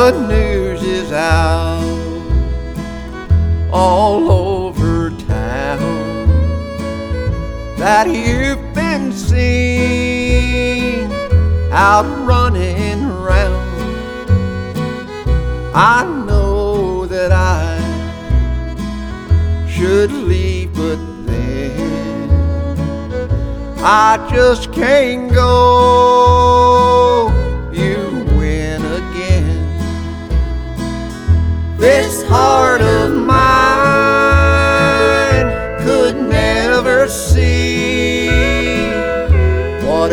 the news is out all over town that you've been seen out running around. I know that I should leave, but then I just can't go. You win again. This heart of mine could never see what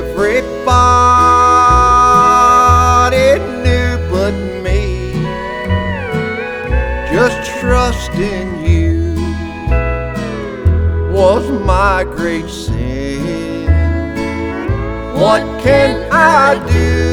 everybody knew but me. Just trust in you was my great sin. What can I do